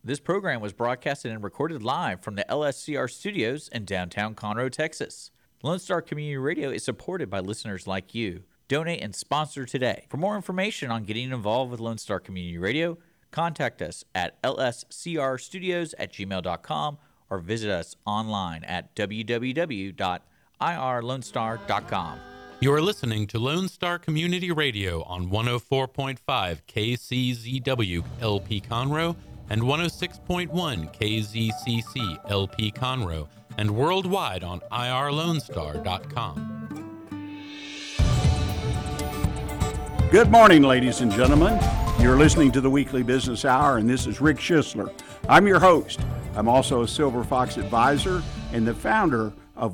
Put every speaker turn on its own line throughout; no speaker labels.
This program was broadcasted and recorded live from the LSCR studios in downtown Conroe, Texas. Lone Star Community Radio is supported by listeners like you. Donate and sponsor today. For more information on getting involved with Lone Star Community Radio, contact us at lscrstudios@gmail.com or visit us online at www.irlonestar.com.
You are listening to Lone Star Community Radio on 104.5 KCZW LP Conroe and 106.1 KZCC LP Conroe and worldwide on irlonestar.com.
Good morning, ladies and gentlemen. You're listening to the Weekly Business Hour, and this is Rick Schisler. I'm your host. I'm also a Silver Fox advisor and the founder of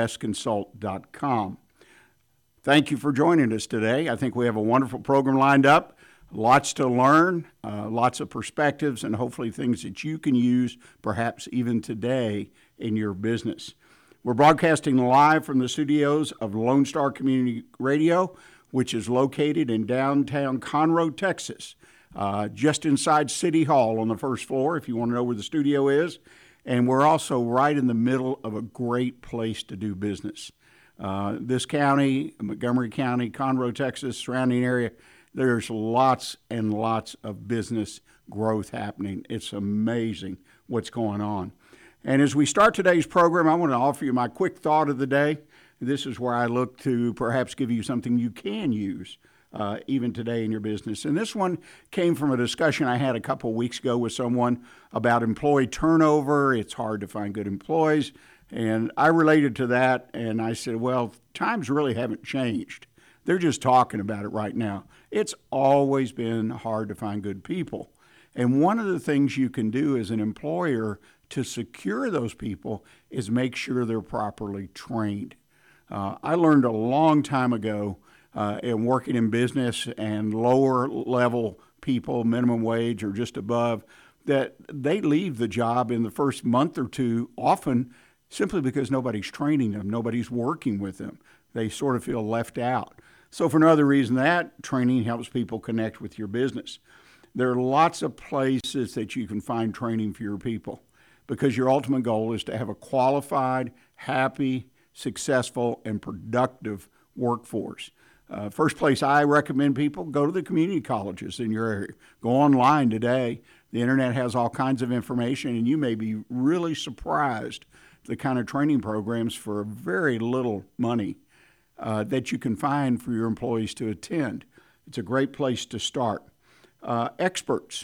OneBestConsult.com. Thank you for joining us today. I think we have a wonderful program lined up, lots to learn, lots of perspectives, and hopefully things that you can use perhaps even today in your business. We're broadcasting live from the studios of Lone Star Community Radio, which is located in downtown Conroe, Texas, just inside City Hall on the first floor, if you want to know where the studio is. And we're also right in the middle of a great place to do business. This county, Montgomery County, Conroe, Texas, surrounding area, there's lots and lots of business growth happening. It's amazing what's going on. And as we start today's program, I want to offer you my quick thought of the day. This is where I look to perhaps give you something you can use even today in your business. And this one came from a discussion I had a couple of weeks ago with someone about employee turnover. It's hard to find good employees. And I related to that, and I said, well, times really haven't changed. They're just talking about it right now. It's always been hard to find good people. And one of the things you can do as an employer to secure those people is make sure they're properly trained. I learned a long time ago in working in business and lower level people, minimum wage or just above, that they leave the job in the first month or two, often simply because nobody's training them, nobody's working with them. They sort of feel left out. So for another reason, that training helps people connect with your business. There are lots of places that you can find training for your people because your ultimate goal is to have a qualified, happy, successful, and productive workforce. First place I recommend people, go to the community colleges in your area. Go online today. The internet has all kinds of information, and you may be really surprised the kind of training programs for very little money that you can find for your employees to attend. It's a great place to start. Experts,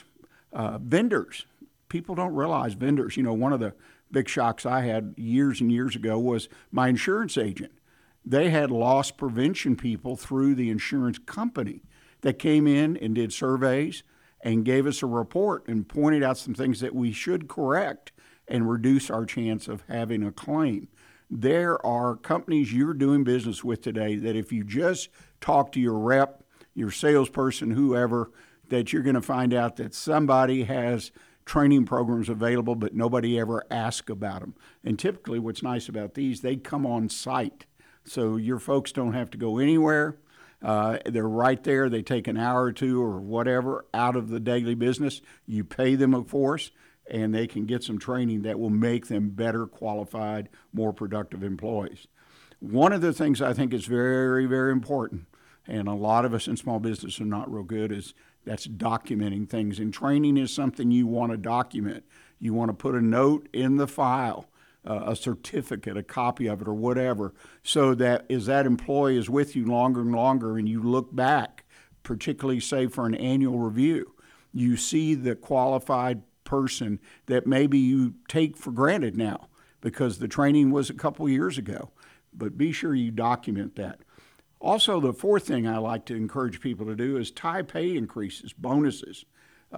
vendors. People don't realize vendors. You know, one of the big shocks I had years and years ago was my insurance agent. They had loss prevention people through the insurance company that came in and did surveys and gave us a report and pointed out some things that we should correct and reduce our chance of having a claim. There are companies you're doing business with today that if you just talk to your rep, your salesperson, whoever, that you're going to find out that somebody has training programs available, but nobody ever asks about them. And typically what's nice about these, they come on site. So your folks don't have to go anywhere. They're right there. They take an hour or two or whatever out of the daily business. You pay them, of course, and they can get some training that will make them better qualified, more productive employees. One of the things I think is very, very important, and a lot of us in small business are not real good, is that's documenting things. And training is something you want to document. You want to put a note in the file, a certificate, a copy of it, or whatever, so that as that employee is with you longer and longer and you look back, particularly say for an annual review, you see the qualified person that maybe you take for granted now because the training was a couple years ago. But be sure you document that. Also, the fourth thing I like to encourage people to do is tie pay increases, bonuses,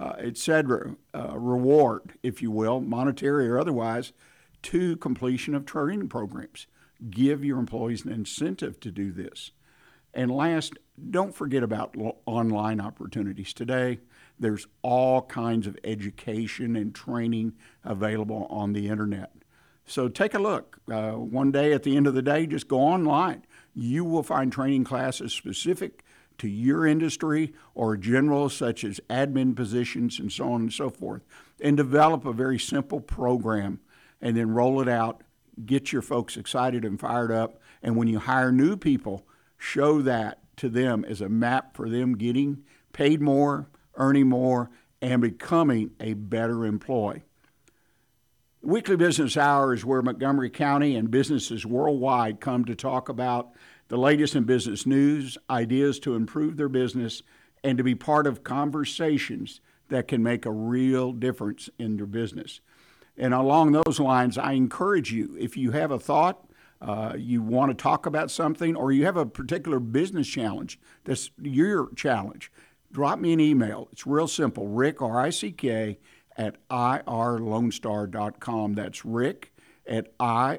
etc., reward, if you will, monetary or otherwise, to completion of training programs. Give your employees an incentive to do this. And last, don't forget about online opportunities. Today, there's all kinds of education and training available on the internet. So take a look. One day at the end of the day, just go online. You will find training classes specific to your industry or general, such as admin positions and so on and so forth, and develop a very simple program and then roll it out, get your folks excited and fired up. And when you hire new people, show that to them as a map for them getting paid more, earning more, and becoming a better employee. Weekly Business Hour is where Montgomery County and businesses worldwide come to talk about the latest in business news, ideas to improve their business, and to be part of conversations that can make a real difference in their business. And along those lines, I encourage you, if you have a thought, you want to talk about something, or you have a particular business challenge that's your challenge, drop me an email. It's real simple, Rick, R-I-C-K, at irlonestar.com. That's Rick at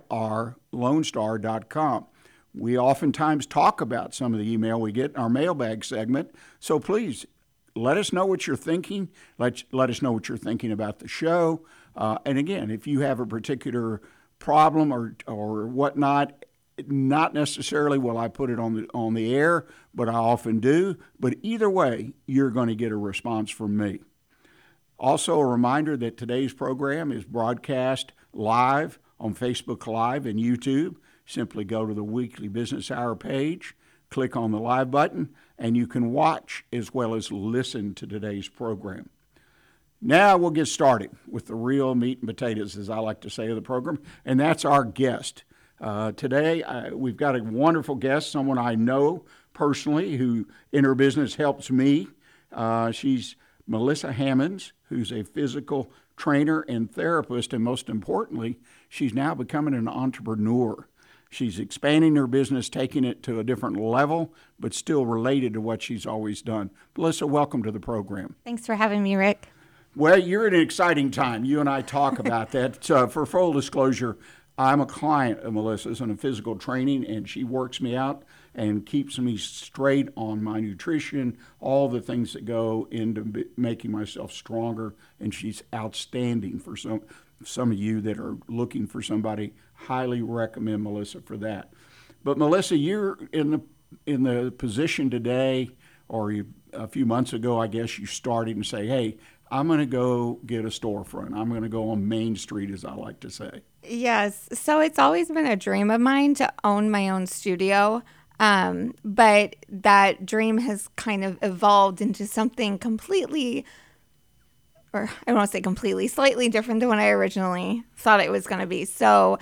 irlonestar.com. We oftentimes talk about some of the email we get in our mailbag segment, so please let us know what you're thinking. Let us know what you're thinking about the show. And again, if you have a particular problem or whatnot, not necessarily will I put it on the air, but I often do. But either way, you're going to get a response from me. Also, a reminder that today's program is broadcast live on Facebook Live and YouTube. Simply go to the Weekly Business Hour page, click on the live button, and you can watch as well as listen to today's program. Now we'll get started with the real meat and potatoes, as I like to say, of the program, and that's our guest. Today, we've got a wonderful guest, someone I know personally who in her business helps me. She's Melissa Hammonds, who's a physical trainer and therapist, and most importantly, she's now becoming an entrepreneur. She's expanding her business, taking it to a different level, but still related to what she's always done. Melissa, welcome to the program.
Thanks for having me, Rick.
Well, you're at an exciting time. You and I talk about that. For full disclosure, I'm a client of Melissa's in a physical training, and she works me out and keeps me straight on my nutrition, all the things that go into making myself stronger, and she's outstanding for some of you that are looking for somebody. Highly recommend Melissa for that. But Melissa, you're in the position today, or a few months ago, I guess, you started and say, hey, I'm going to go get a storefront. I'm going to go on Main Street, as I like to say.
Yes. So it's always been a dream of mine to own my own studio. But that dream has kind of evolved into something completely, or I don't want to say completely, slightly different than what I originally thought it was going to be. So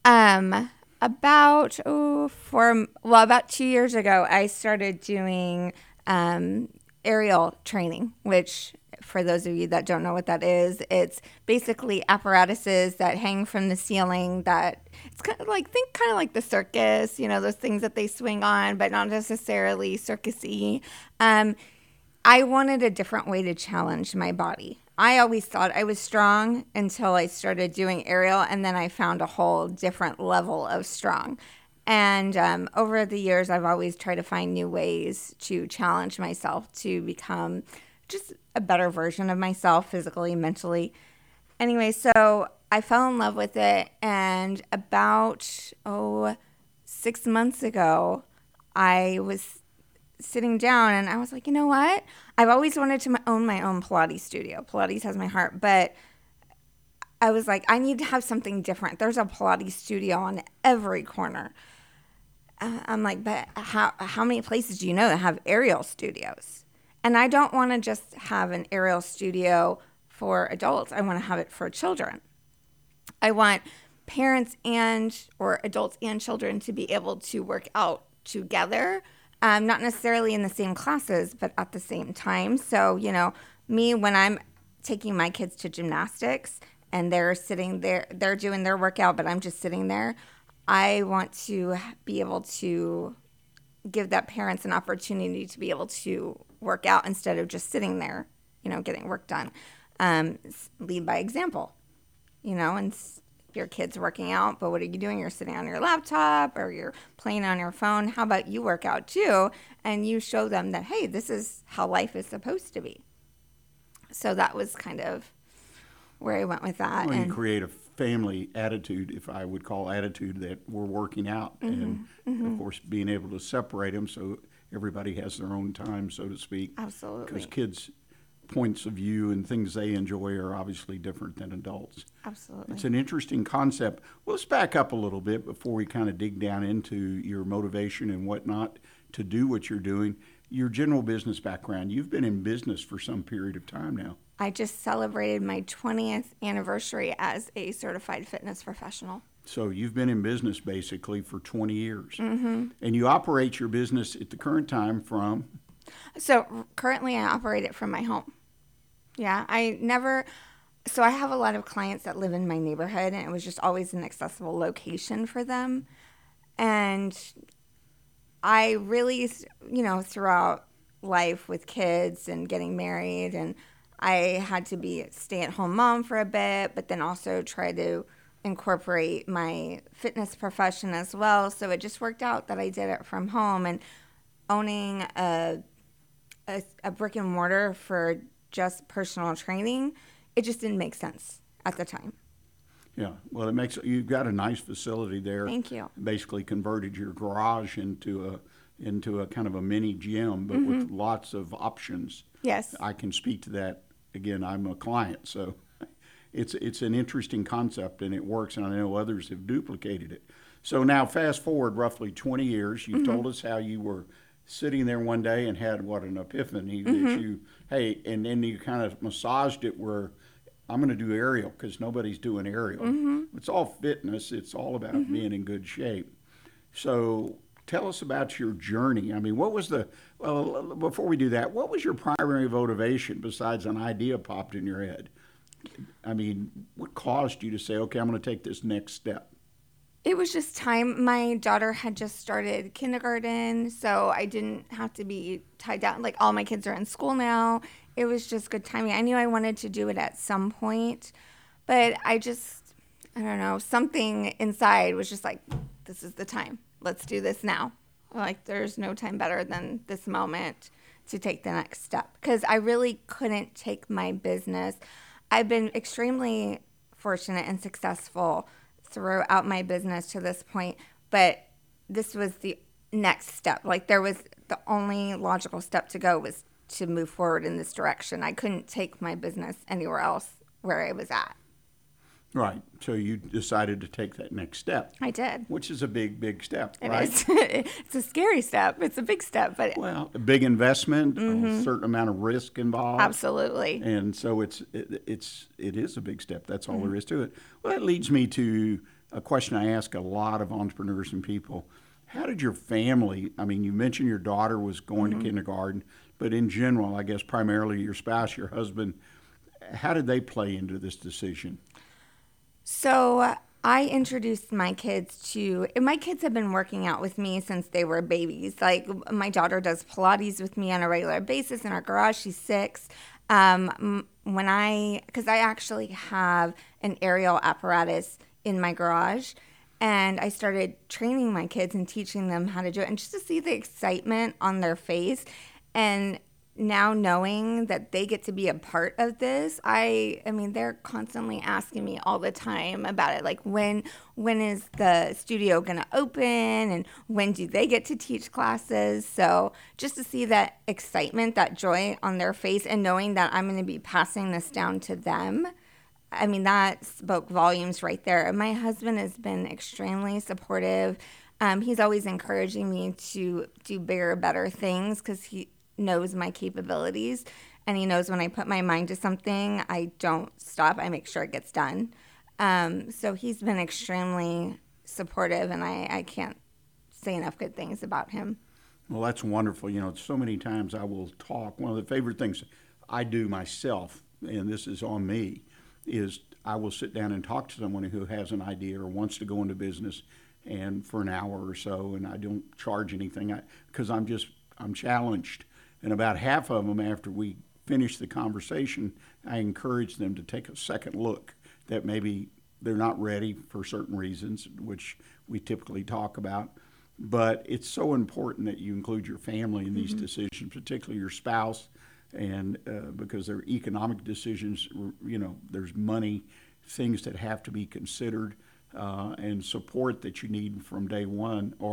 about 2 years ago, I started doing aerial training, which, for those of you that don't know what that is, it's basically apparatuses that hang from the ceiling that it's kind of like the circus, those things that they swing on, but not necessarily circus-y. I wanted a different way to challenge my body. I always thought I was strong until I started doing aerial, and then I found a whole different level of strong. And over the years, I've always tried to find new ways to challenge myself to become just a better version of myself, physically, mentally. Anyway, so I fell in love with it, and about 6 months ago, I was sitting down and I was like, you know what? I've always wanted to own my own Pilates studio. Pilates has my heart, but I was like, I need to have something different. There's a Pilates studio on every corner. I'm like, but how many places do you know that have aerial studios? And I don't want to just have an aerial studio for adults. I want to have it for children. I want parents or adults and children to be able to work out together, not necessarily in the same classes, but at the same time. So, me, when I'm taking my kids to gymnastics and they're sitting there, they're doing their workout, but I'm just sitting there, I want to be able to give that parents an opportunity to be able to work out instead of just sitting there, getting work done. Lead by example, and your kid's working out, but what are you doing? You're sitting on your laptop or you're playing on your phone. How about you work out too? And you show them that, hey, this is how life is supposed to be. So that was kind of where I went with that.
Well, you create a family attitude, if I would call attitude, that we're working out. Mm-hmm. And, of course, being able to separate them so everybody has their own time, so to speak.
Absolutely.
Because kids' points of view and things they enjoy are obviously different than adults.
Absolutely.
It's an interesting concept. Well, let's back up a little bit before we kind of dig down into your motivation and whatnot to do what you're doing. Your general business background, you've been in business for some period of time now.
I just celebrated my 20th anniversary as a certified fitness professional.
So you've been in business basically for 20 years. Mm-hmm. And you operate your business at the current time from?
So currently I operate it from my home. Yeah, so I have a lot of clients that live in my neighborhood, and it was just always an accessible location for them. And I really, throughout life with kids and getting married, and I had to be a stay-at-home mom for a bit, but then also try to incorporate my fitness profession as well. So it just worked out that I did it from home, and owning a brick and mortar for just personal training, it just didn't make sense at the time.
Yeah, well, you've got a nice facility there.
Thank you.
Basically converted your garage into a kind of a mini gym, but with lots of options.
Yes.
I can speak to that. Again, I'm a client, so it's an interesting concept, and it works, and I know others have duplicated it. So now fast forward roughly 20 years, you've told us how you were sitting there one day and had an epiphany that and then you kind of massaged it where I'm going to do aerial because nobody's doing aerial. It's all fitness. It's all about being in good shape. So tell us about your journey. I mean, before we do that, what was your primary motivation besides an idea popped in your head? I mean, what caused you to say, okay, I'm going to take this next step?
It was just time. My daughter had just started kindergarten, so I didn't have to be tied down. Like, all my kids are in school now. It was just good timing. I knew I wanted to do it at some point, but I don't know, something inside was just like, this is the time. Let's do this now. Like, there's no time better than this moment to take the next step, because I really couldn't take my business. I've been extremely fortunate and successful throughout my business to this point, but this was the next step. Like, there was the only logical step to go was to move forward in this direction. I couldn't take my business anywhere else where I was at.
Right. So you decided to take that next step.
I did.
Which is a big, big step,
It
right?
is. It's a scary step. It's a big step, but
Well, a big investment, a certain amount of risk involved.
absolutely.
And so it is a big step. That's all there is to it. Well, that leads me to a question I ask a lot of entrepreneurs and people. How did your family, I mean, you mentioned your daughter was going to kindergarten, but in general, I guess primarily your spouse, your husband, how did they play into this decision?
So I introduced my kids have been working out with me since they were babies. Like, my daughter does Pilates with me on a regular basis in our garage. She's 6. Because I actually have an aerial apparatus in my garage, and I started training my kids and teaching them how to do it, and just to see the excitement on their face, and now knowing that they get to be a part of this, I mean, they're constantly asking me all the time about it. Like, when is the studio going to open, and when do they get to teach classes? So just to see that excitement, that joy on their face, and knowing that I'm going to be passing this down to them, I mean, that spoke volumes right there. My husband has been extremely supportive. He's always encouraging me to do bigger, better things, because he knows my capabilities, and he knows when I put my mind to something, I don't stop. I make sure it gets done. So he's been extremely supportive, and I can't say enough good things about him.
Well, that's wonderful. You know, so many times I will talk. One of the favorite things I do myself, and this is on me, is I will sit down and talk to someone who has an idea or wants to go into business, and for an hour or so, and I don't charge anything because I'm challenged. And about half of them, after we finish the conversation, I encourage them to take a second look, that maybe they're not ready for certain reasons, which we typically talk about. But it's so important that you include your family in these decisions, particularly your spouse, and because they're economic decisions, you know, there's money, things that have to be considered, and support that you need from day one, or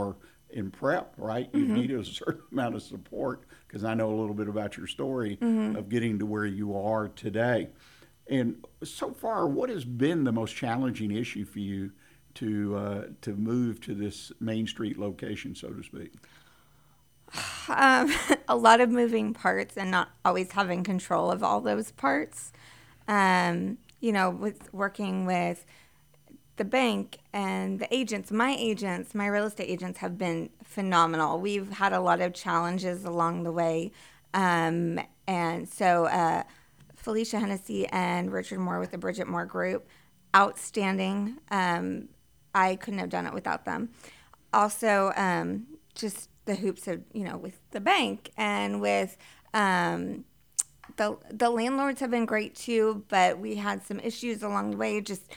in prep, right? You needed a certain amount of support, because I know a little bit about your story of getting to where you are today. And so far, what has been the most challenging issue for you to move to this Main Street location, so to speak?
A lot of moving parts and not always having control of all those parts. With working with the bank and the agents, my real estate agents have been phenomenal. We've had a lot of challenges along the way. And so Felicia Hennessy and Richard Moore with the Bridget Moore Group, outstanding. I couldn't have done it without them. Also, just the hoops of, with the bank and with the landlords have been great too, but we had some issues along the way. Just,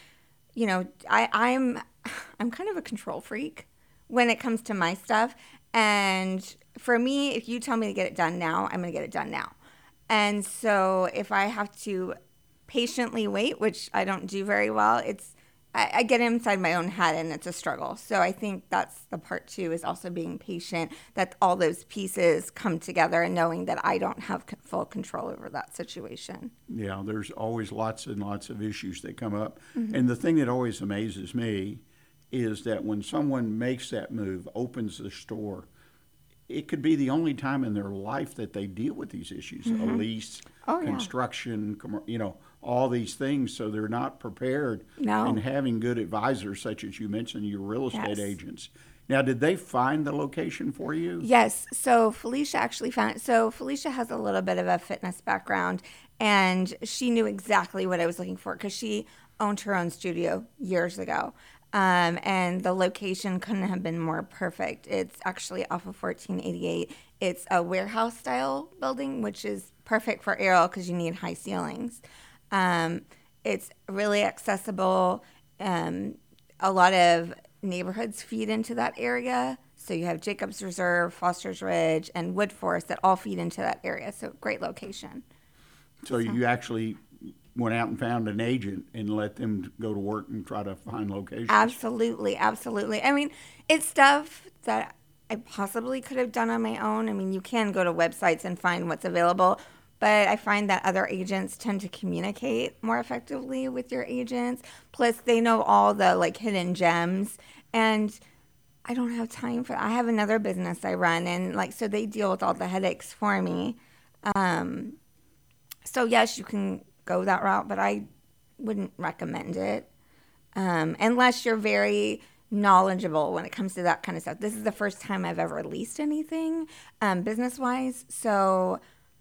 I'm kind of a control freak when it comes to my stuff. And for me, if you tell me to get it done now, I'm going to get it done now. And so if I have to patiently wait, which I don't do very well, I get inside my own head and it's a struggle. So I think that's the part too, is also being patient, that all those pieces come together and knowing that I don't have full control over that situation.
Yeah, there's always lots and lots of issues that come up. And the thing that always amazes me is that when someone makes that move, opens the store, it could be the only time in their life that they deal with these issues, a lease, construction, all these things. So they're not prepared.
No.
And having good advisors, such as you mentioned, your real estate agents. Now, did they find the location for you?
Yes. So Felicia actually found it. So Felicia has a little bit of a fitness background, and she knew exactly what I was looking for because she owned her own studio years ago. And the location couldn't have been more perfect. It's actually off of 1488. It's a warehouse style building, which is perfect for aerial because you need high ceilings. It's really accessible. A lot of neighborhoods feed into that area. So you have Jacobs Reserve, Foster's Ridge, and Wood Forest that all feed into that area. So great location.
So you actually went out and found an agent and let them go to work and try to find locations?
Absolutely. I mean, it's stuff that I possibly could have done on my own. I mean, you can go to websites and find what's available, but I find that other agents tend to communicate more effectively with your agents. Plus, they know all the hidden gems, and I don't have time for that. I have another business I run, and so they deal with all the headaches for me. So yes, you can go that route, but I wouldn't recommend it unless you're very knowledgeable when it comes to that kind of stuff. This is the first time I've ever leased anything business-wise, so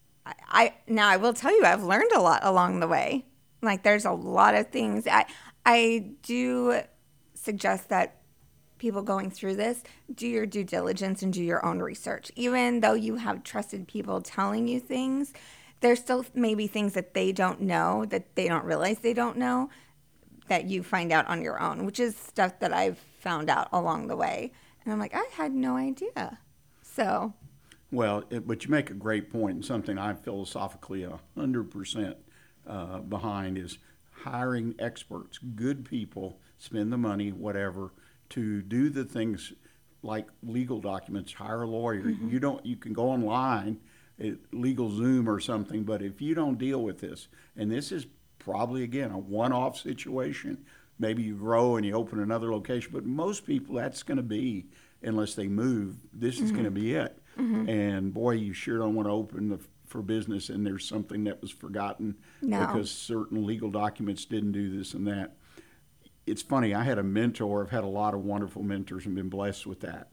I will tell you I've learned a lot along the way. There's a lot of things. I do suggest that people going through this do your due diligence and do your own research. Even though you have trusted people telling you things, there's still maybe things that they don't know, that they don't realize they don't know, that you find out on your own, which is stuff that I've found out along the way. And I'm like, I had no idea. So.
Well, but you make a great point, and something I'm philosophically 100% behind is hiring experts, good people, spend the money, whatever, to do the things like legal documents, hire a lawyer. You can go online, LegalZoom or something, but if you don't deal with this, and this is probably, again, a one-off situation, maybe you grow and you open another location, but most people, that's going to be, unless they move, this is going to be it. And boy, you sure don't want to open for business and there's something that was forgotten because certain legal documents didn't do this and that. It's funny, I had a mentor, I've had a lot of wonderful mentors and been blessed with that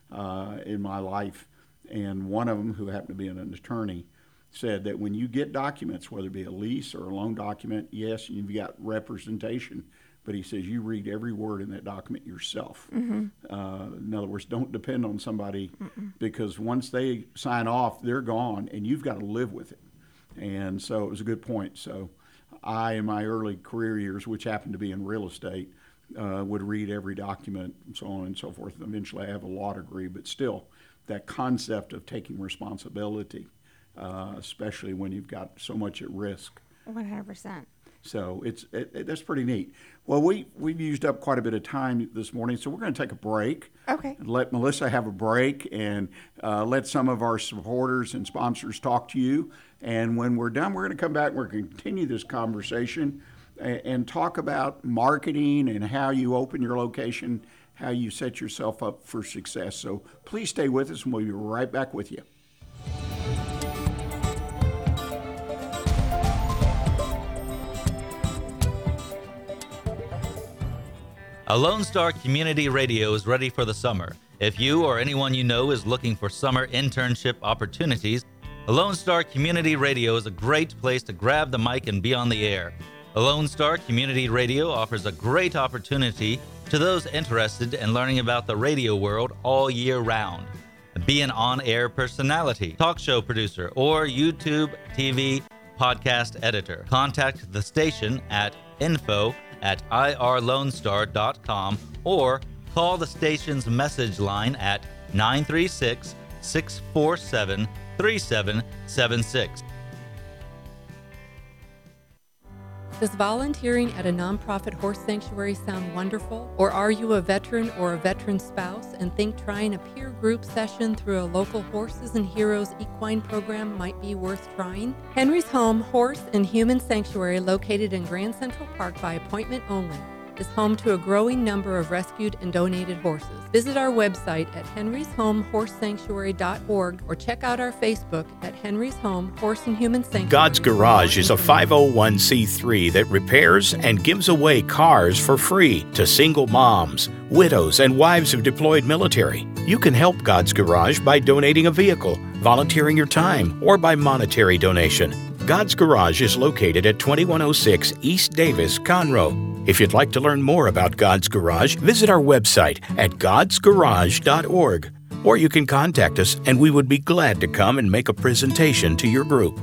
in my life. And one of them, who happened to be an attorney, said that when you get documents, whether it be a lease or a loan document, yes, you've got representation, but he says you read every word in that document yourself. In other words, don't depend on somebody because once they sign off, they're gone, and you've got to live with it. And so it was a good point. So I, in my early career years, which happened to be in real estate, would read every document and so on and so forth. Eventually I have a law degree, but still, that concept of taking responsibility, especially when you've got so much at risk.
100%.
So that's pretty neat. Well, we've used up quite a bit of time this morning, so we're going to take a break.
Okay.
Let Melissa have a break and let some of our supporters and sponsors talk to you. And when we're done, we're going to come back and we're going to continue this conversation and talk about marketing and how you open your location, how you set yourself up for success. So please stay with us and we'll be right back with you.
A Lone Star Community Radio is ready for the summer. If you or anyone you know is looking for summer internship opportunities, a Lone Star Community Radio is a great place to grab the mic and be on the air. A Lone Star Community Radio offers a great opportunity to those interested in learning about the radio world all year round. Be an on-air personality, talk show producer, or YouTube, TV, podcast editor. Contact the station at info@irlonestar.com or call the station's message line at 936-647-3776.
Does volunteering at a nonprofit horse sanctuary sound wonderful? Or are you a veteran or a veteran spouse and think trying a peer group session through a local Horses and Heroes equine program might be worth trying? Henry's Home Horse and Human Sanctuary, located in Grand Central Park by appointment only, is home to a growing number of rescued and donated horses. Visit our website at henryshomehorsesanctuary.org or check out our Facebook at Henry's Home Horse and Human Sanctuary.
God's Garage is a 501c3 that repairs and gives away cars for free to single moms, widows, and wives of deployed military. You can help God's Garage by donating a vehicle, volunteering your time, or by monetary donation. God's Garage is located at 2106 East Davis, Conroe. If you'd like to learn more about God's Garage, visit our website at godsgarage.org, or you can contact us and we would be glad to come and make a presentation to your group.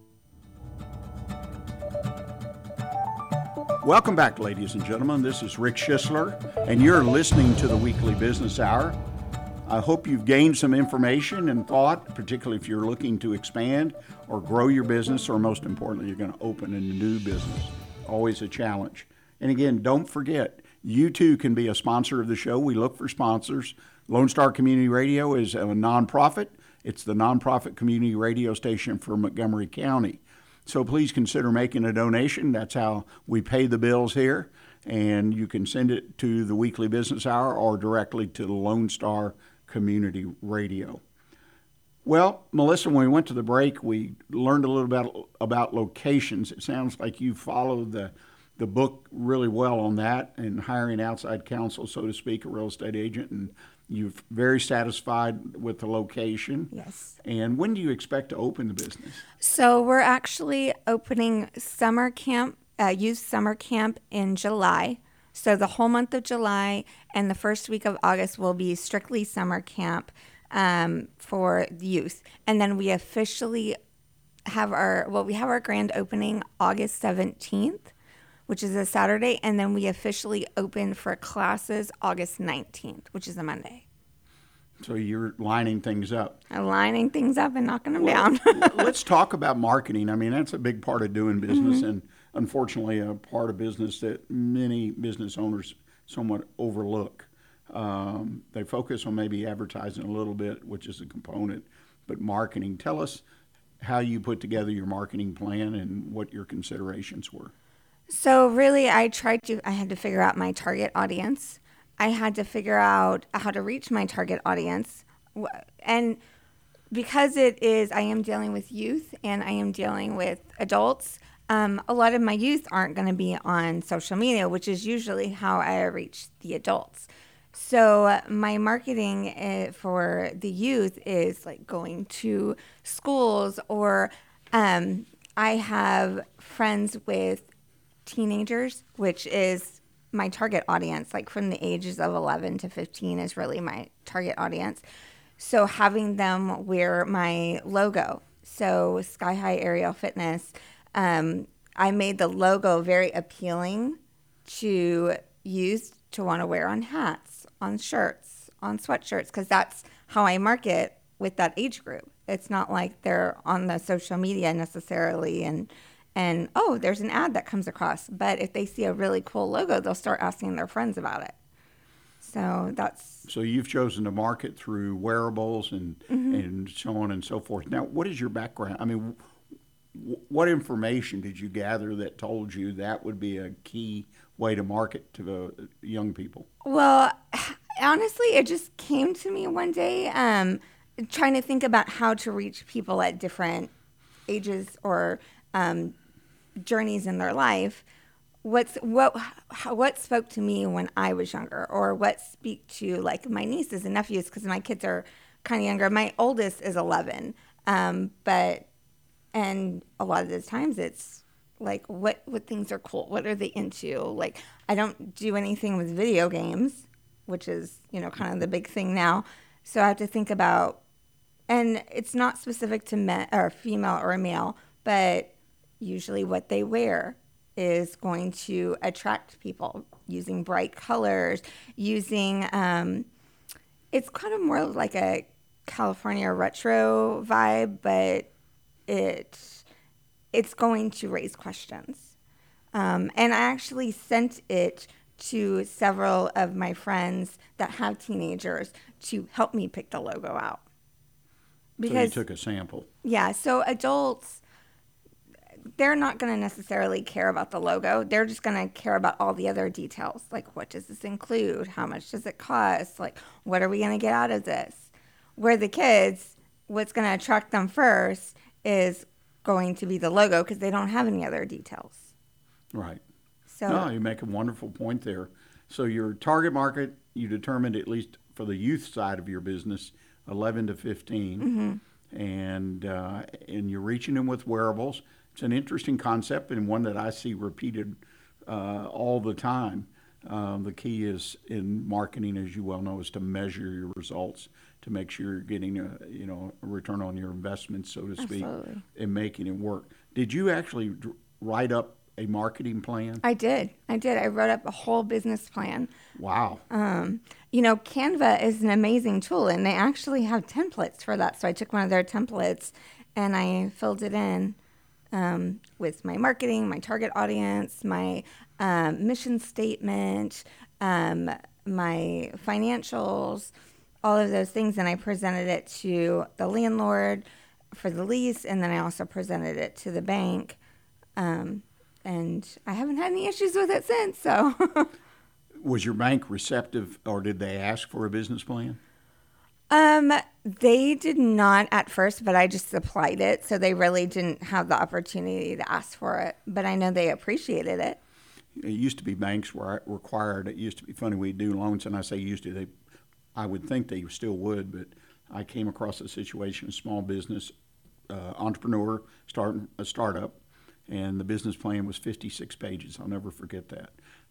Welcome back, ladies and gentlemen. This is Rick Schisler, and you're listening to the Weekly Business Hour. I hope you've gained some information and thought, particularly if you're looking to expand or grow your business, or most importantly, you're going to open a new business. Always a challenge. And again, don't forget, you too can be a sponsor of the show. We look for sponsors. Lone Star Community Radio is a nonprofit. It's the nonprofit community radio station for Montgomery County. So please consider making a donation. That's how we pay the bills here. And you can send it to the Weekly Business Hour or directly to the Lone Star Community Radio. Well, Melissa, when we went to the break, we learned a little bit about locations. It sounds like you followed the book really well on that and hiring outside counsel, so to speak, a real estate agent, and you're very satisfied with the location.
Yes.
And when do you expect to open the business?
So we're actually opening summer camp, youth summer camp in July. So the whole month of July and the first week of August will be strictly summer camp for the youth. And then we officially have we have our grand opening August 17th. Which is a Saturday, and then we officially open for classes August 19th, which is a Monday.
So you're lining things up.
I'm lining things up and knocking them down.
Let's talk about marketing. I mean, that's a big part of doing business, and unfortunately a part of business that many business owners somewhat overlook. They focus on maybe advertising a little bit, which is a component, but marketing. Tell us how you put together your marketing plan and what your considerations were.
So really, I had to figure out my target audience. I had to figure out how to reach my target audience. And because I am dealing with youth and I am dealing with adults, a lot of my youth aren't going to be on social media, which is usually how I reach the adults. So my marketing for the youth is like going to schools, or I have friends with teenagers, which is my target audience, like from the ages of 11 to 15 is really my target audience. So having them wear my logo. So Sky High Aerial Fitness, I made the logo very appealing to youth to want to wear on hats, on shirts, on sweatshirts, because that's how I market with that age group. It's not like they're on the social media necessarily and and, oh, there's an ad that comes across. But if they see a really cool logo, they'll start asking their friends about it. So that's...
So you've chosen to market through wearables and so on and so forth. Now, what is your background? I mean, what information did you gather that told you that would be a key way to market to the young people?
Well, honestly, it just came to me one day, trying to think about how to reach people at different ages or journeys in their life. What spoke to me when I was younger, or what speak to like my nieces and nephews, because my kids are kind of younger. My oldest is 11, and a lot of the times it's like, what things are cool? What are they into? Like, I don't do anything with video games, which is, kind of the big thing now. So I have to think about, and it's not specific to men or female or male, but usually what they wear is going to attract people, using bright colors, using, it's kind of more like a California retro vibe, but it's going to raise questions. And I actually sent it to several of my friends that have teenagers to help me pick the logo out.
Because, so you took a sample.
Yeah, so adults, they're not going to necessarily care about the logo. They're just going to care about all the other details, like what does this include? How much does it cost? Like, what are we going to get out of this? Where the kids, what's going to attract them first is going to be the logo, because they don't have any other details.
Right.
So
no, you make a wonderful point there. So your target market, you determined, at least for the youth side of your business, 11 to 15, and you're reaching them with wearables. It's an interesting concept, and one that I see repeated all the time. The key is in marketing, as you well know, is to measure your results to make sure you're getting a return on your investment, so to speak, and making it work. Did you actually write up a marketing plan?
I did. I wrote up a whole business plan.
Wow.
Canva is an amazing tool, and they actually have templates for that. So I took one of their templates and I filled it in with my marketing, my target audience, my mission statement, my financials, all of those things. And I presented it to the landlord for the lease, and then I also presented it to the bank. And I haven't had any issues with it since. So,
was your bank receptive, or did they ask for a business plan?
They did not at first, but I just supplied it, so they really didn't have the opportunity to ask for it. But I know they appreciated it.
It used to be banks were required. It used to be funny. We do loans, and I say used to. I would think they still would, but I came across a situation, a small business entrepreneur starting a startup. And the business plan was 56 pages. I'll never forget that.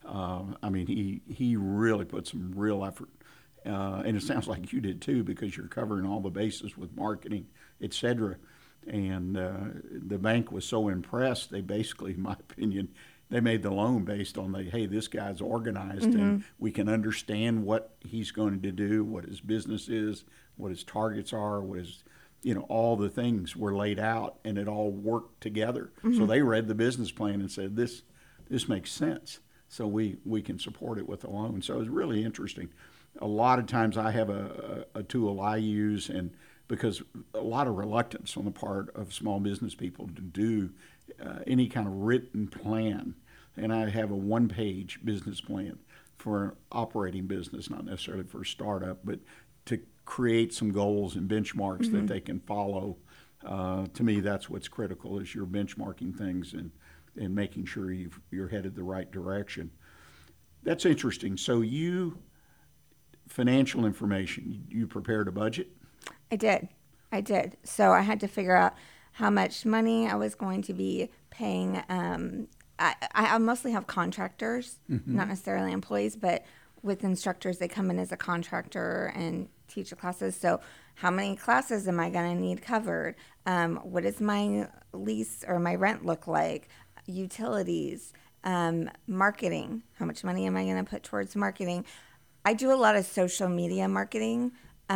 He really put some real effort. And it sounds like you did too, because you're covering all the bases with marketing, et cetera. And the bank was so impressed, they basically, in my opinion, they made the loan based on hey, this guy's organized and we can understand what he's going to do, what his business is, what his targets are, what his... all the things were laid out, and it all worked together. So they read the business plan and said, this makes sense. So we can support it with a loan. So it was really interesting. A lot of times I have a tool I use, and because a lot of reluctance on the part of small business people to do any kind of written plan. And I have a one-page business plan for an operating business, not necessarily for a startup, but to create some goals and benchmarks that they can follow. To me, that's what's critical, is you're benchmarking things and making sure you're headed the right direction. That's interesting. So financial information, you prepared a budget?
I did. So I had to figure out how much money I was going to be paying. I mostly have contractors, not necessarily employees, but with instructors, they come in as a contractor and teach the classes. So how many classes am I going to need covered? What does my lease or my rent look like? Utilities, marketing. How much money am I going to put towards marketing? I do a lot of social media marketing.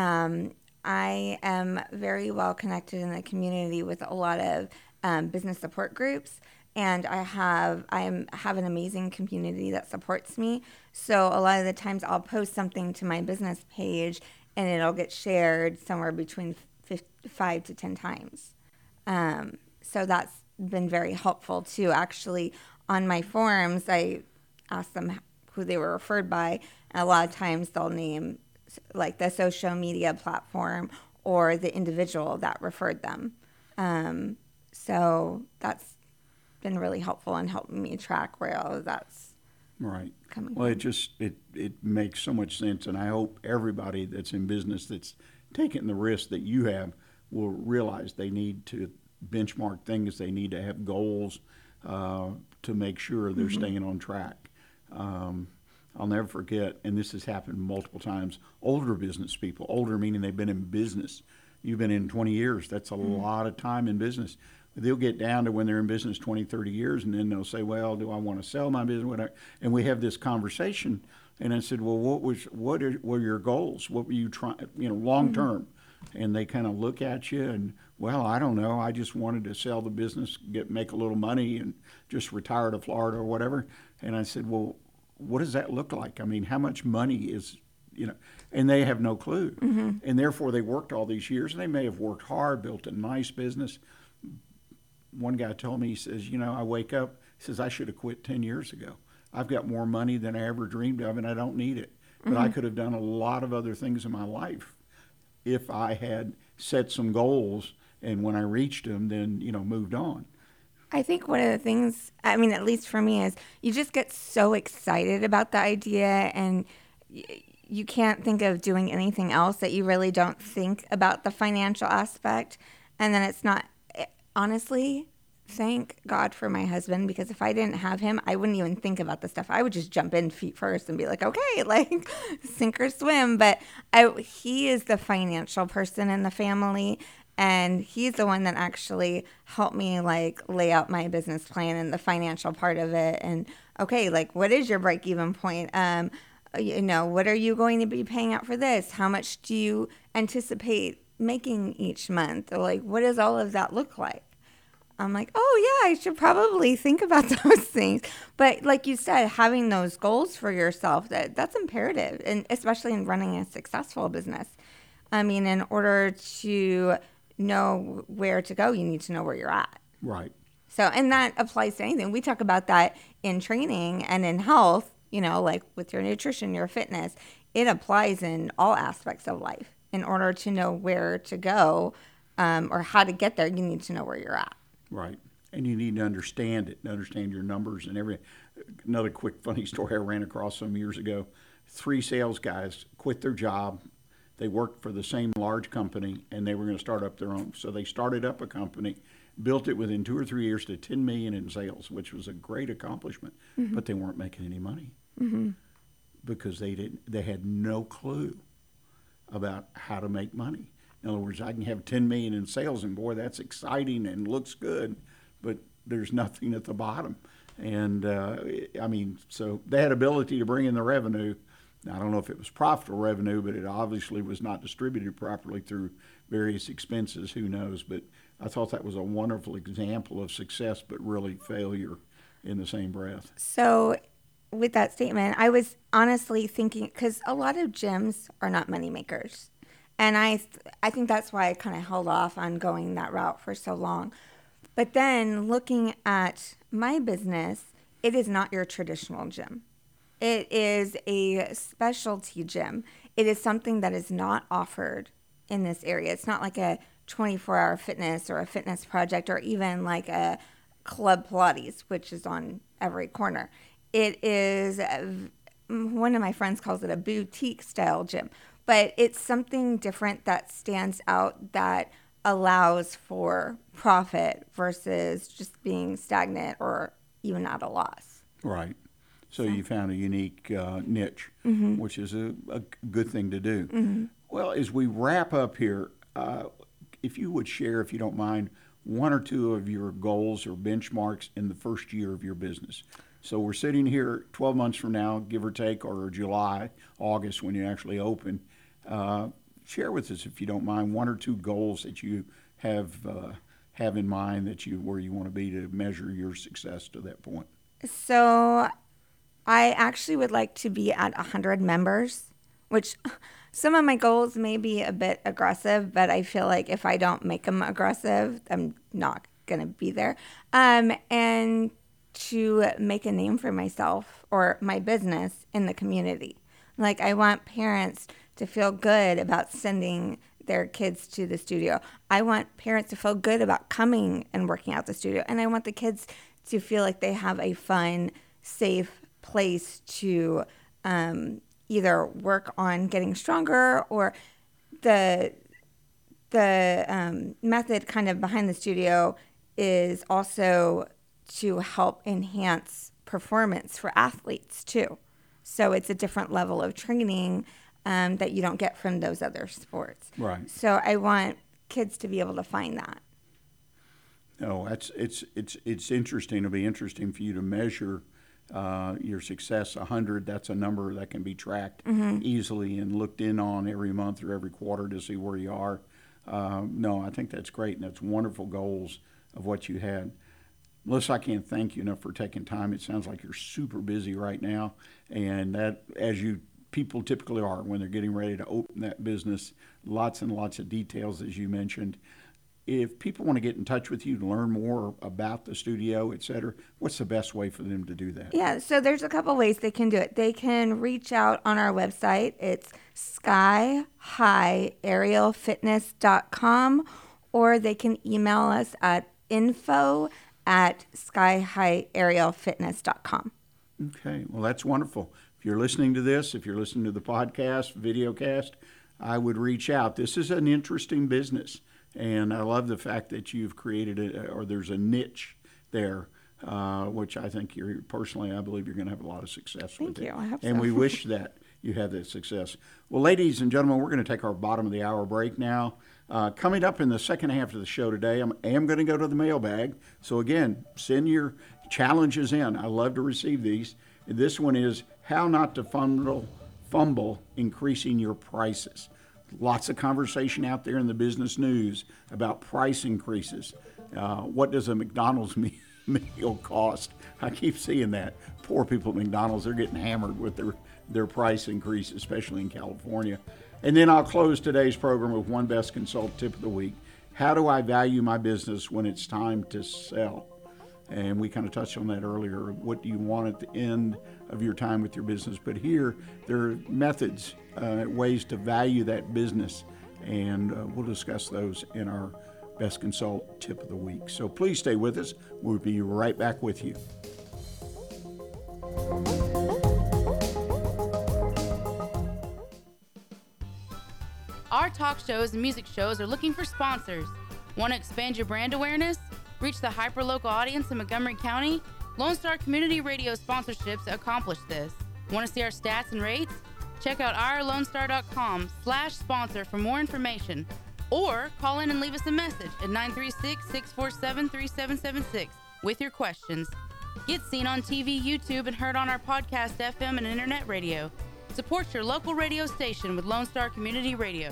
I am very well connected in the community with a lot of business support groups. and I have an amazing community that supports me. So a lot of the times I'll post something to my business page and it'll get shared somewhere between 5 to 10 times. So that's been very helpful too. Actually, on my forums, I ask them who they were referred by. And a lot of times they'll name like the social media platform or the individual that referred them. So that's been really helpful in helping me track where all of that's
right.
coming
Well,
from.
it makes so much sense, and I hope everybody that's in business that's taking the risk that you have will realize they need to benchmark things. They need to have goals to make sure they're staying on track. I'll never forget, and this has happened multiple times, older business people, older meaning they've been in business. You've been in 20 years. That's a lot of time in business. They'll get down to when they're in business 20, 30 years, and then they'll say, well, do I want to sell my business? Whatever. And we have this conversation, and I said, well, what were your goals? What were you trying, long term? And they kind of look at you and, well, I don't know. I just wanted to sell the business, make a little money, and just retire to Florida or whatever. And I said, well, what does that look like? I mean, how much money is, and they have no clue. And therefore they worked all these years, and they may have worked hard, built a nice business. One guy told me, he says, I wake up, he says, I should have quit 10 years ago. I've got more money than I ever dreamed of, and I don't need it. But I could have done a lot of other things in my life if I had set some goals, and when I reached them, then, moved on.
I think one of the things, at least for me, is you just get so excited about the idea, and you can't think of doing anything else that you really don't think about the financial aspect. And then it's not, honestly, thank God for my husband, because if I didn't have him, I wouldn't even think about the stuff. I would just jump in feet first and be like, okay, like sink or swim. But he is the financial person in the family, and he's the one that actually helped me like lay out my business plan and the financial part of it. And okay, like what is your break-even point? What are you going to be paying out for this? How much do you anticipate making each month? Or like, what does all of that look like? I'm like, oh yeah, I should probably think about those things. But like you said, having those goals for yourself, that's imperative, and especially in running a successful business. In order to know where to go, you need to know where you're at.
Right.
So, and that applies to anything. We talk about that in training and in health, like with your nutrition, your fitness. It applies in all aspects of life. In order to know where to go or how to get there, you need to know where you're at.
Right. And you need to understand it, understand your numbers and everything. Another quick funny story I ran across some years ago. 3 sales guys quit their job. They worked for the same large company, and they were going to start up their own. So they started up a company, built it within 2 or 3 years to $10 million in sales, which was a great accomplishment. But they weren't making any money because they had no clue about how to make money. In other words, I can have $10 million in sales, and boy, that's exciting and looks good, but there's nothing at the bottom. And so they had ability to bring in the revenue. I don't know if it was profitable revenue, but it obviously was not distributed properly through various expenses. Who knows? But I thought that was a wonderful example of success, but really failure in the same breath.
So with that statement, I was honestly thinking, because a lot of gyms are not money makers. And I think that's why I kind of held off on going that route for so long. But then looking at my business, it is not your traditional gym. It is a specialty gym. It is something that is not offered in this area. It's not like a 24-hour fitness or a fitness project or even like a Club Pilates, which is on every corner. It is, one of my friends calls it a boutique style gym. But it's something different that stands out, that allows for profit versus just being stagnant or even at a loss.
Right. So you found a unique niche, which is a good thing to do. Well, as we wrap up here, if you would share, if you don't mind, 1 or 2 of your goals or benchmarks in the first year of your business. So we're sitting here 12 months from now, give or take, or July, August, when you actually open. Share with us, if you don't mind, 1 or 2 goals that you have have in mind that where you want to be to measure your success to that point?
So I actually would like to be at 100 members, which some of my goals may be a bit aggressive, but I feel like if I don't make them aggressive, I'm not going to be there. And to make a name for myself or my business in the community. Like, I want parents to feel good about sending their kids to the studio. I want parents to feel good about coming and working out the studio. And I want the kids to feel like they have a fun, safe place to either work on getting stronger, or the method kind of behind the studio is also to help enhance performance for athletes too. So it's a different level of training that you don't get from those other sports.
Right.
So I want kids to be able to find that.
No, it's interesting. It'll be interesting for you to measure your success. 100, that's a number that can be tracked easily and looked in on every month or every quarter to see where you are. No, I think that's great, and that's wonderful goals of what you had. Melissa, I can't thank you enough for taking time. It sounds like you're super busy right now, and that, as people typically are when they're getting ready to open that business, lots and lots of details, as you mentioned. If people want to get in touch with you to learn more about the studio, et cetera, what's the best way for them to do that?
Yeah, so there's a couple ways they can do it. They can reach out on our website. It's skyhighaerialfitness.com, or they can email us at info@skyhighaerialfitness.com.
Okay, well, that's wonderful. If you're listening to this, if you're listening to the podcast, videocast, I would reach out. This is an interesting business, and I love the fact that you've created there's a niche there, which I think I believe you're going to have a lot of success with.
Thank you. I hope
and
so.
we wish that you have that success. Well, ladies and gentlemen, we're going to take our bottom of the hour break now. Coming up in the second half of the show today, I am going to go to the mailbag. So again, send your challenges in. I love to receive these. This one is how not to fumble increasing your prices. Lots of conversation out there in the business news about price increases. What does a McDonald's meal cost? I keep seeing that. Poor people at McDonald's, they're getting hammered with their price increase, especially in California. And then I'll close today's program with one Best Consult tip of the week. How do I value my business when it's time to sell? And we kind of touched on that earlier. What do you want at the end of your time with your business? But here, there are methods, ways to value that business, and we'll discuss those in our Best Consult Tip of the Week. So please stay with us. We'll be right back with you.
Our talk shows and music shows are looking for sponsors. Want to expand your brand awareness? Reach the hyperlocal audience in Montgomery County? Lone Star Community Radio sponsorships accomplish this. Want to see our stats and rates? Check out ourlonestar.com/sponsor for more information. Or call in and leave us a message at 936-647-3776 with your questions. Get seen on TV, YouTube, and heard on our podcast, FM, and internet radio. Support your local radio station with Lone Star Community Radio.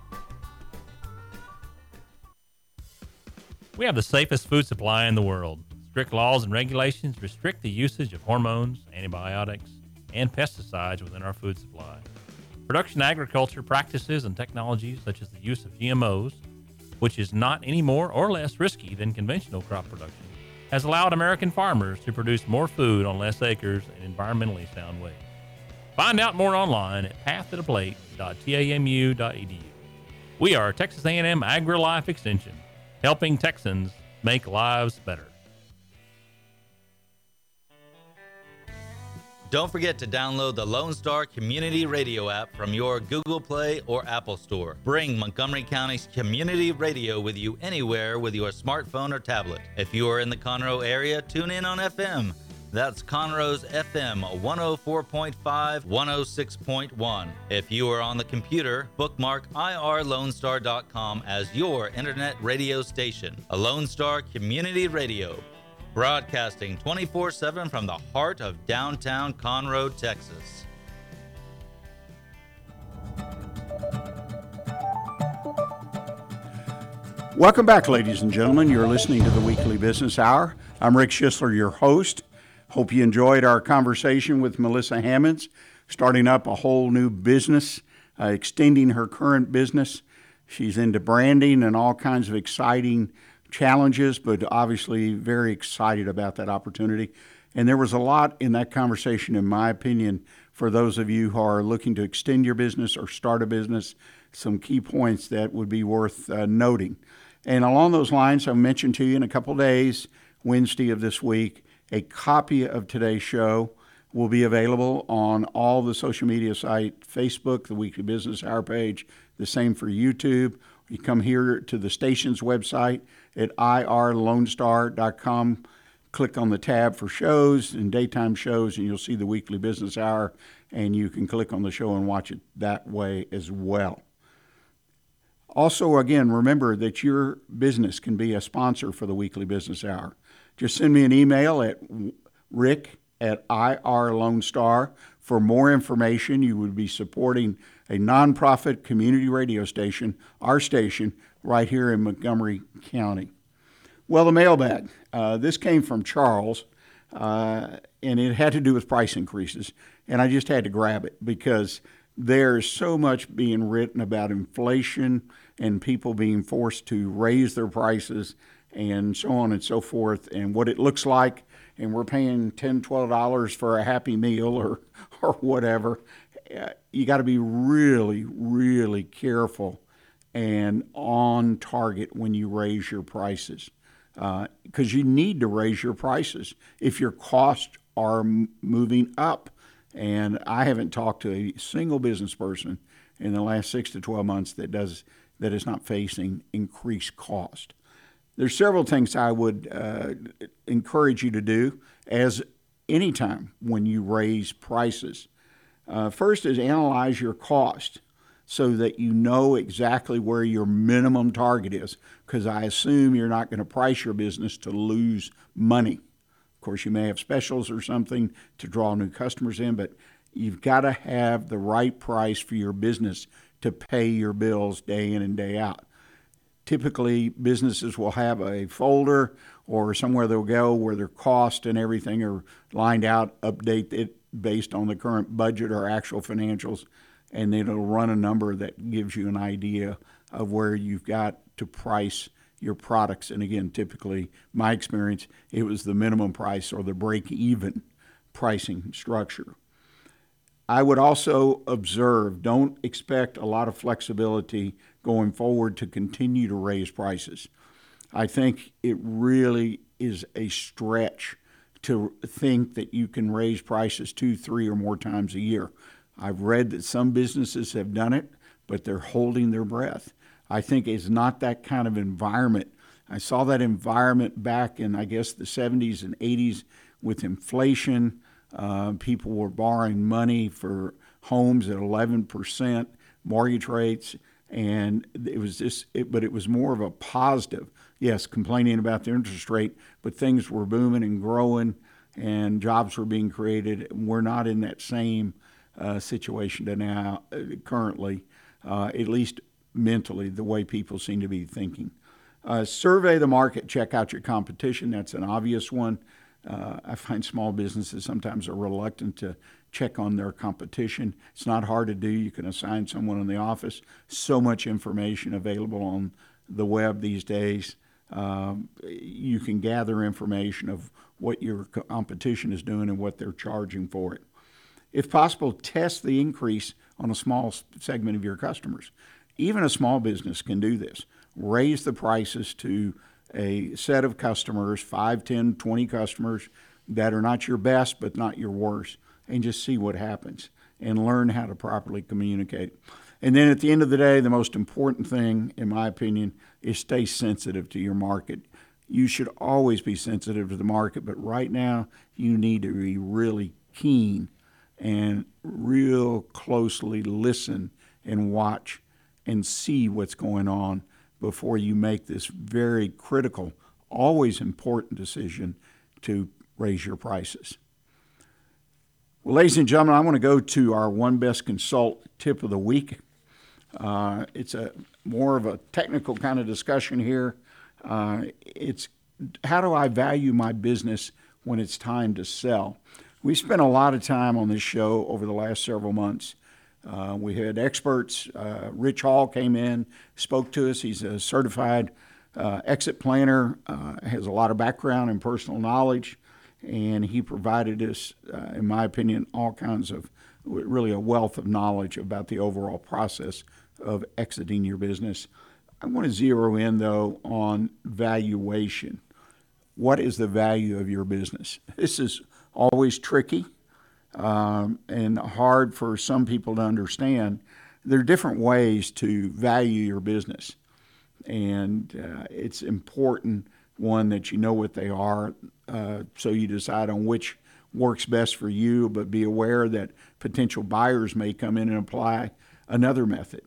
We have the safest food supply in the world. Strict laws and regulations restrict the usage of hormones, antibiotics, and pesticides within our food supply. Production agriculture practices and technologies such as the use of GMOs, which is not any more or less risky than conventional crop production, has allowed American farmers to produce more food on less acres in environmentally sound ways. Find out more online at pathtotheplate.tamu.edu. We are Texas A&M AgriLife Extension, helping Texans make lives better.
Don't forget to download the Lone Star Community Radio app from your Google Play or Apple Store. Bring Montgomery County's community radio with you anywhere with your smartphone or tablet. If you are in the Conroe area, tune in on FM. That's Conroe's FM 104.5, 106.1. If you are on the computer, bookmark irlonestar.com as your internet radio station. A Lone Star Community Radio, broadcasting 24/7 from the heart of downtown Conroe, Texas.
Welcome back, ladies and gentlemen. You're listening to the Weekly Business Hour. I'm Rick Schisler, your host. Hope you enjoyed our conversation with Melissa Hammonds, starting up a whole new business, extending her current business. She's into branding and all kinds of exciting challenges, but obviously very excited about that opportunity. And there was a lot in that conversation, in my opinion, for those of you who are looking to extend your business or start a business, some key points that would be worth noting. And along those lines, I'll mention to you in a couple days, Wednesday of this week, a copy of today's show will be available on all the social media sites, Facebook, the Weekly Business Hour page, the same for YouTube. You come here to the station's website at irlonestar.com, click on the tab for shows and daytime shows, and you'll see the Weekly Business Hour, and you can click on the show and watch it that way as well. Also, again, remember that your business can be a sponsor for the Weekly Business Hour. Just send me an email at rick@irlonestar. For more information, you would be supporting a nonprofit community radio station, our station, right here in Montgomery County. Well, the mailbag. This came from Charles, and it had to do with price increases. And I just had to grab it because there's so much being written about inflation and people being forced to raise their prices and so on and so forth, and what it looks like. And we're paying $10, $12 for a Happy Meal or whatever. You got to be really, really careful and on target when you raise your prices, because you need to raise your prices if your costs are moving up. And I haven't talked to a single business person in the last 6 to 12 months that is not facing increased cost. There's several things I would encourage you to do as anytime when you raise prices. First is analyze your cost so that you know exactly where your minimum target is, because I assume you're not going to price your business to lose money. Of course, you may have specials or something to draw new customers in, but you've got to have the right price for your business to pay your bills day in and day out. Typically, businesses will have a folder or somewhere they'll go where their cost and everything are lined out, update it based on the current budget or actual financials, and then it'll run a number that gives you an idea of where you've got to price your products. And again, typically, my experience, it was the minimum price or the break-even pricing structure. I would also observe, don't expect a lot of flexibility going forward to continue to raise prices. I think it really is a stretch to think that you can raise prices 2, 3, or more times a year. I've read that some businesses have done it, but they're holding their breath. I think it's not that kind of environment. I saw that environment back in, I guess, the 70s and 80s with inflation. People were borrowing money for homes at 11% mortgage rates, and it was but it was more of a positive. Yes, complaining about the interest rate, but things were booming and growing, and jobs were being created. We're not in that same situation now, currently, at least mentally, the way people seem to be thinking. Survey the market, check out your competition. That's an obvious one. I find small businesses sometimes are reluctant to check on their competition. It's not hard to do. You can assign someone in the office. So much information available on the web these days. You can gather information of what your competition is doing and what they're charging for it. If possible, test the increase on a small segment of your customers. Even a small business can do this. Raise the prices to a set of customers, 5, 10, 20 customers that are not your best but not your worst, and just see what happens and learn how to properly communicate. And then at the end of the day, the most important thing, in my opinion, is stay sensitive to your market. You should always be sensitive to the market, but right now you need to be really keen and real closely listen and watch and see what's going on before you make this very critical, always important decision to raise your prices. Well, ladies and gentlemen, I want to go to our One Best Consult tip of the week. It's more of a technical kind of discussion here. It's how do I value my business when it's time to sell? We spent a lot of time on this show over the last several months. We had experts. Rich Hall came in, spoke to us. He's a certified exit planner, has a lot of background and personal knowledge, and he provided us, in my opinion, all kinds of, really a wealth of knowledge about the overall process of exiting your business. I want to zero in, though, on valuation. What is the value of your business? This is always tricky and hard for some people to understand. There are different ways to value your business, and it's important, one, that you know what they are, so you decide on which works best for you, but be aware that potential buyers may come in and apply another method.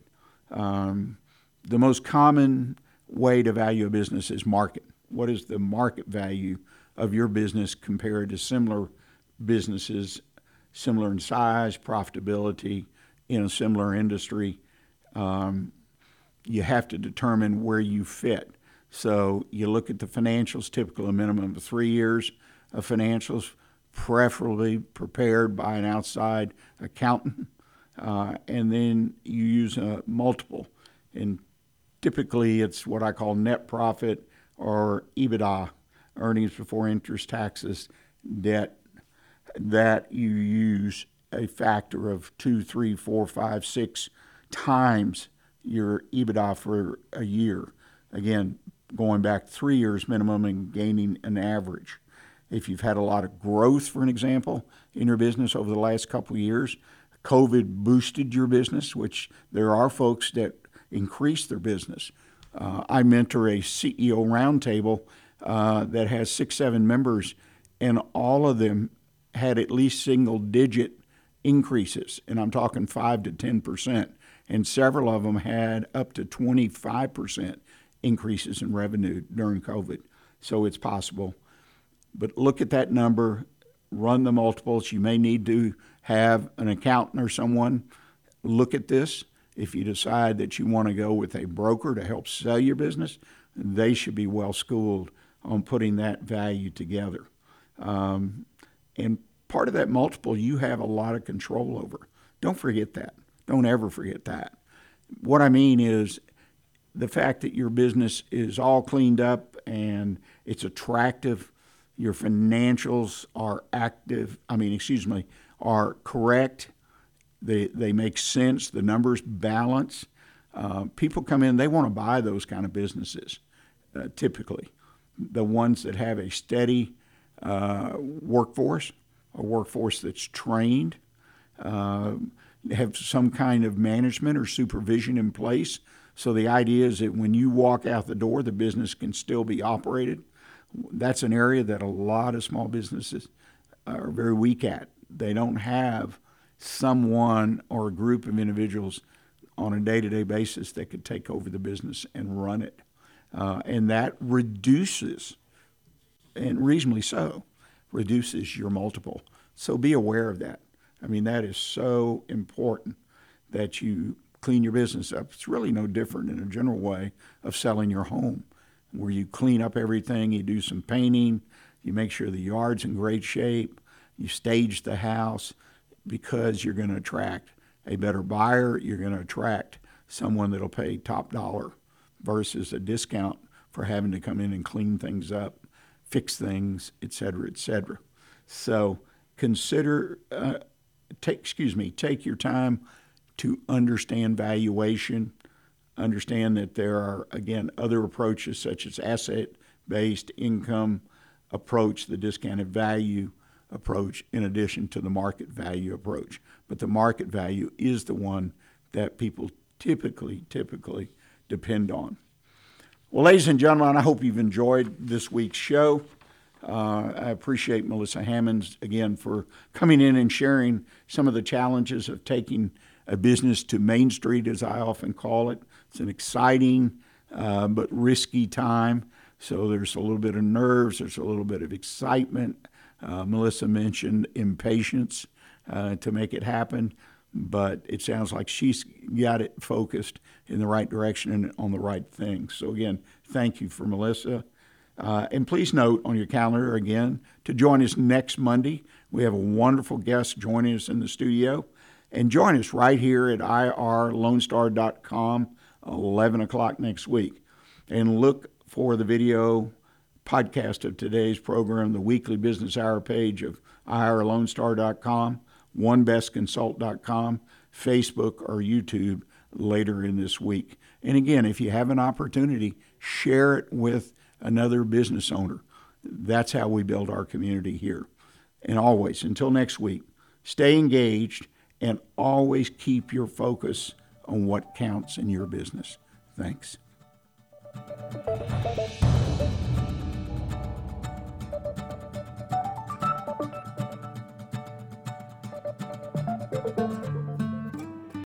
The most common way to value a business is market. What is the market value of your business compared to similar businesses, similar in size, profitability, in a similar industry? You have to determine where you fit. So you look at the financials, typically a minimum of 3 years of financials, preferably prepared by an outside accountant, and then you use a multiple. And typically it's what I call net profit or EBITDA, earnings before interest, taxes, debt, that you use a factor of 2, 3, 4, 5, 6 times your EBITDA for a year. Again, going back 3 years minimum and gaining an average. If you've had a lot of growth, for an example, in your business over the last couple of years, COVID boosted your business, which there are folks that increase their business. I mentor a CEO roundtable that has 6, 7 members, and all of them had at least single-digit increases, and I'm talking 5 to 10%, and several of them had up to 25% increases in revenue during COVID. So it's possible. But look at that number, run the multiples. You may need to have an accountant or someone look at this. If you decide that you want to go with a broker to help sell your business, they should be well schooled on putting that value together. And part of that multiple you have a lot of control over. Don't forget that. Don't ever forget that. What I mean is the fact that your business is all cleaned up and it's attractive, your financials are are correct. They make sense. The numbers balance. People come in, they want to buy those kind of businesses, typically. The ones that have a steady workforce, a workforce that's trained, have some kind of management or supervision in place. So the idea is that when you walk out the door, the business can still be operated. That's an area that a lot of small businesses are very weak at. They don't have someone or a group of individuals on a day-to-day basis that could take over the business and run it. And that reduces, and reasonably so, reduces your multiple. So be aware of that. I mean, that is so important that you clean your business up. It's really no different in a general way of selling your home, where you clean up everything, you do some painting, you make sure the yard's in great shape, you stage the house, because you're going to attract a better buyer, you're going to attract someone that'll pay top dollar versus a discount for having to come in and clean things up, fix things, et cetera, et cetera. So consider, take your time to understand valuation, understand that there are, again, other approaches such as asset-based income approach, the discounted value approach, in addition to the market value approach. But the market value is the one that people typically depend on. Well, ladies and gentlemen, I hope you've enjoyed this week's show. I appreciate Melissa Hammonds, again, for coming in and sharing some of the challenges of taking a business to Main Street, as I often call it. It's an exciting but risky time. So there's a little bit of nerves, there's a little bit of excitement. Melissa mentioned impatience to make it happen. but it sounds like she's got it focused in the right direction and on the right things. So again, thank you for Melissa. And please note on your calendar again to join us next Monday. We have a wonderful guest joining us in the studio. And join us right here at irlonestar.com, 11 o'clock next week. And look for the video podcast of today's program, the Weekly Business Hour page of irlonestar.com, onebestconsult.com, Facebook, or YouTube later in this week. And again, if you have an opportunity, share it with another business owner. That's how we build our community here. And always, until next week, stay engaged and always keep your focus on what counts in your business. Thanks.